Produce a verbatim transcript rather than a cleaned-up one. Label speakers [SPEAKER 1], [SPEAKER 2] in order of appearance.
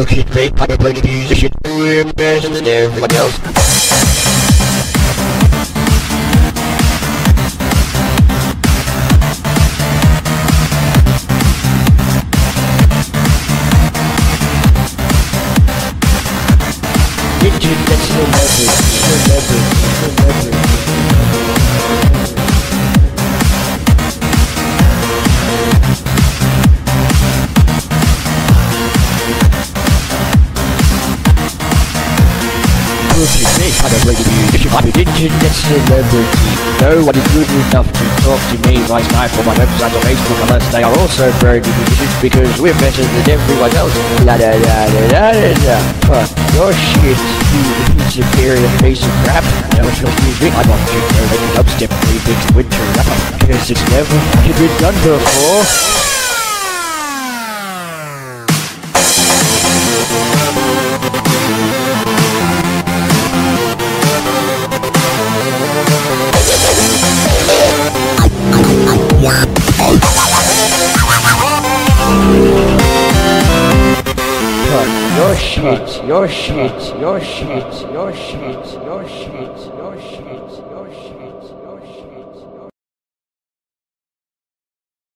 [SPEAKER 1] Look at me, I'm a bloody musician. We're better than everyone else. Internet celebrity, celebrity, celebrity. Look at me, I'm a bloody musician. I'm an internet celebrity. No one is good enough to talk to me right now for my website or Facebook unless they are also very good musicians because we're better than everyone else. La da da da da da da. Fuck your shit, you superior piece of crap. No, excuse me, I'm on Jingo making dubstep remix winter rapper. Guess it's never been done before. Your shit, your shit, your shit, your shit, your shit, your shit, your shit, your shit.